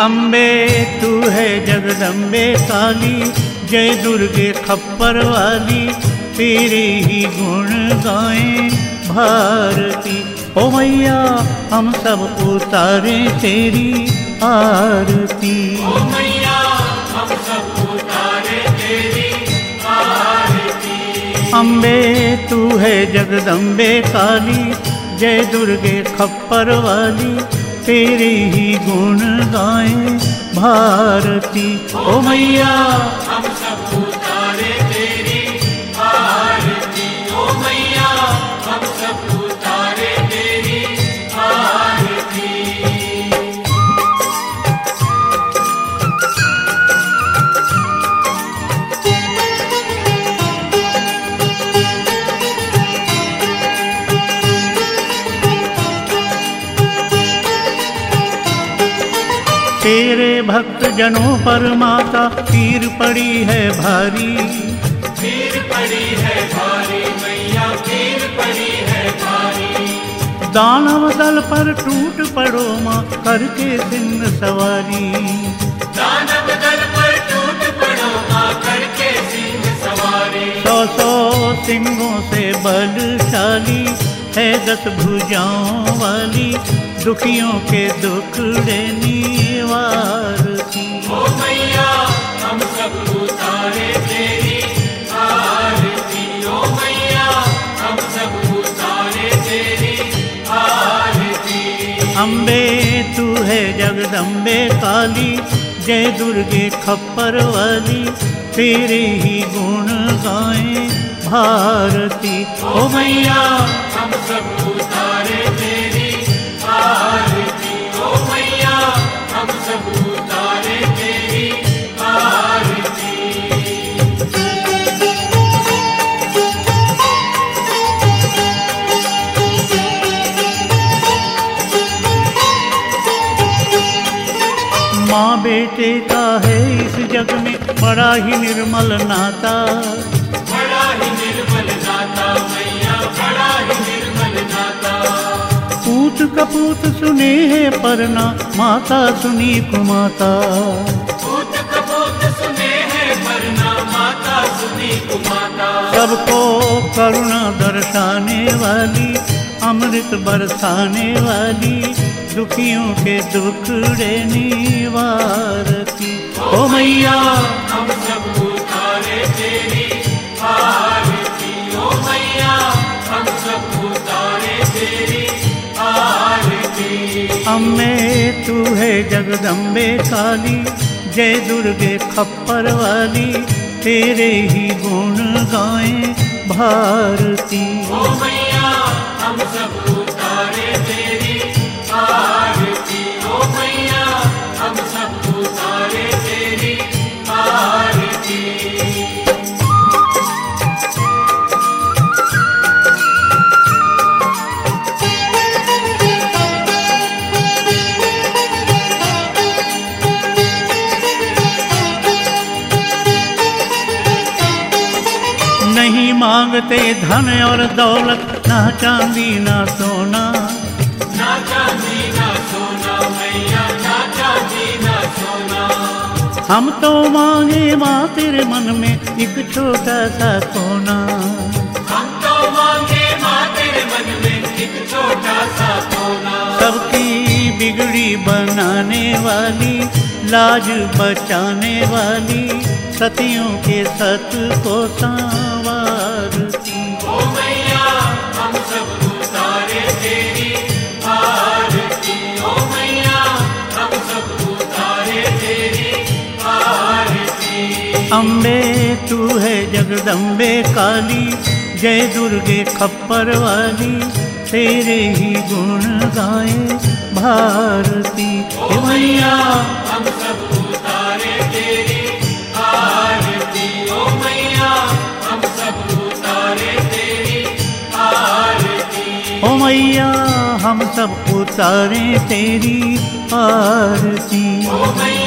अम्बे तू है जगदम्बे काली, जय दुर्गे खप्पर वाली, तेरे ही गुण गाएं भारती। ओ मैया हम सब उतारे तेरी आरती। ओ मैया हम सब उतारे तेरी आरती। अम्बे तू है जगदम्बे काली, जय दुर्गे खप्पर वाली, तेरे ही गुण गाएं भारती। ओ मैया हम सब उतारे तेरी आरती। ओ मैया हम सब उतारे तेरी आरती। तेरे भक्त जनों पर माता पीर पड़ी है भारी, पीर पड़ी है भारी मैया, पीर पड़ी है भारी। दानव दल पर टूट पड़ो माँ करके सिंह सवारी। दानव दल पर टूट पड़ो माँ करके सिंह सवारी। 100 सिंहों से बलशाली है 10 भुजाओं वाली, दुखियों के दुखड़े निवारती। ओ मैया हम सब उतारे तेरी आरती। ओ मैया हम सब उतारे तेरी आरती। अम्बे तू है जगदम्बे काली, जय दुर्गे खप्पर वाली, तेरे ही गुण गाएं भारती। ओ मैया हम सब उतारे तेरी आरती। ओ मैया हम सब उतारे तेरी आरती। माँ बेटे का है इस जग में बड़ा ही निर्मल नाता, बड़ा ही निर्मल नाता मैया, बड़ा ही निर्मल नाता। पूत कपूत सुने है परना, माता सुनी कुमाता। पूत कपूत सुने हैं परना, माता सुनी कुमाता। सबको करुणा दर्शाने वाली, अमृत बरसाने वाली, दुखियों के दुखड़े निवारती। ओ मैया हम सब उतारे तेरी आरती। ओ मैया हम सब उतारे तेरी आरती। अम्बे तू है जगदम्बे काली, जय दुर्गे खप्पर वाली, तेरे ही गुण गाएं भारती। ओ मैया हम सब उतारे तेरी आरती। ओ मैया हम सब उतारे तेरी आरती। नहीं मांगते धन और दौलत, ना चांदी ना सोना, ना चांदी ना सोना मैया, ना चांदी ना सोना। हम तो मांगे माँ तेरे मन में एक छोटा सा कोना। हम तो मांगे माँ तेरे मन में एक छोटा सा कोना। सबकी बिगड़ी बनाने वाली, लाज बचाने वाली, सतियों के सत को संवारती। ओ मैया हम सब उतारे तेरी आरती। ओ मैया हम सब उतारे तेरी आरती। अम्बे तू है जगदम्बे काली, जय दुर्गे खप्पर वाली, तेरे ही गुण गाएं भारती। ओ मैया हम सब उतारे तेरी आरती। ओ मैया हम सब उतारे तेरी आरती। ओ मैया हम सब उतारे तेरी आरती। ओ मैया